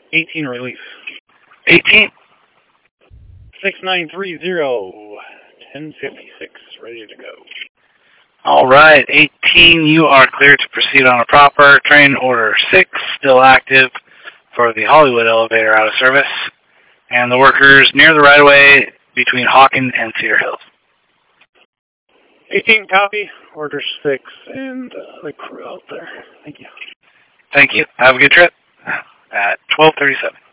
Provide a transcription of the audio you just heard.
18 relief. 18. 6930. 1056. Ready to go. All right, 18, you are cleared to proceed on a proper train order 6, still active for the Hollywood elevator out of service, and the workers near the right-of-way between Hawken and Cedar Hills. 18 copy, order 6, and the crew out there. Thank you. Thank you. Have a good trip at 12:37.